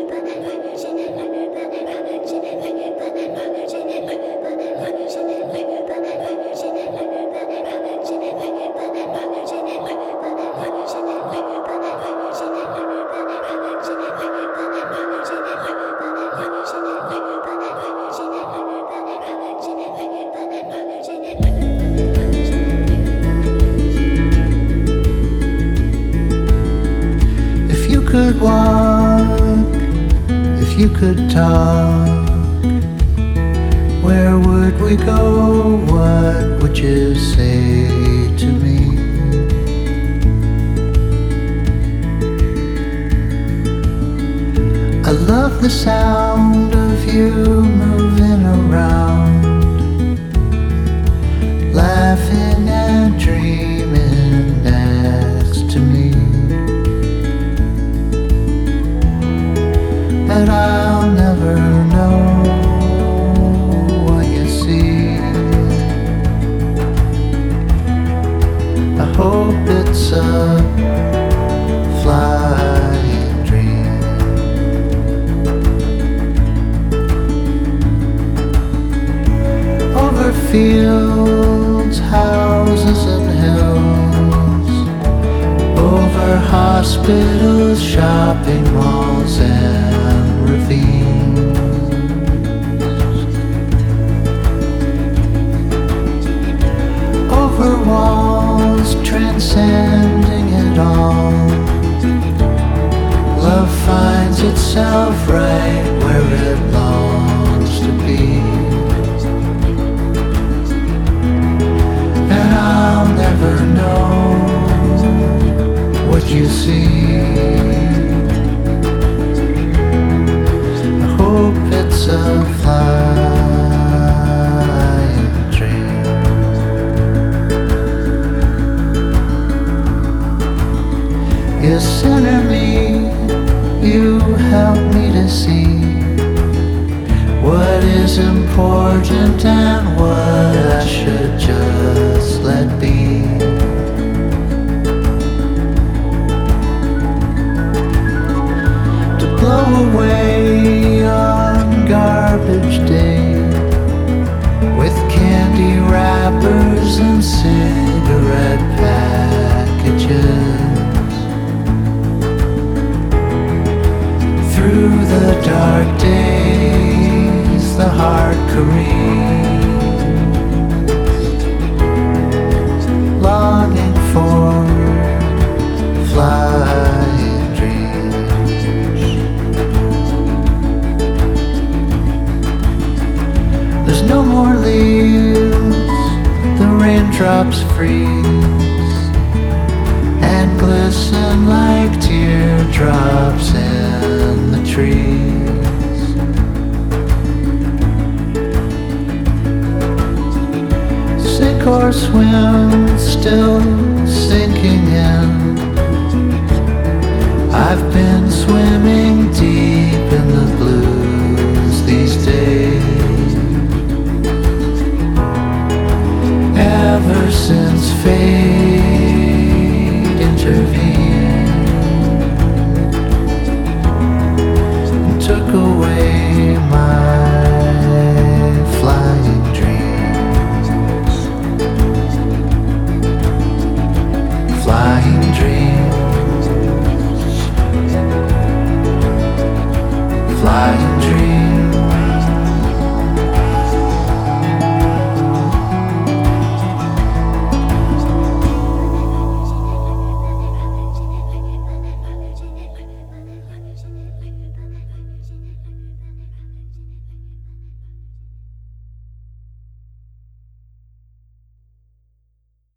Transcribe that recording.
If you could walk, if you could talk, where would we go? What would you say to me? I love the sound of you moving around, laughing and dreaming next to me. But I'll never know what you see. I hope it's a flying dream. Over fields, houses and hills, over hospitals, shopping malls and ravines, over walls, transcending it all. Love finds itself right where it longs to be. And I'll never know what you see. I hope it's a flying dream. You center me, you help me to see what is important and what I should just let be. To blow away on garbage day with candy wrappers and cigarette packages. Through the dark days, the heart careens, longing for flying dreams. There's no more leaves, the raindrops freeze and glisten like teardrops in the trees. Sink or swim, still sinking in. I've been swimming deep in the blues these days. Ever since fate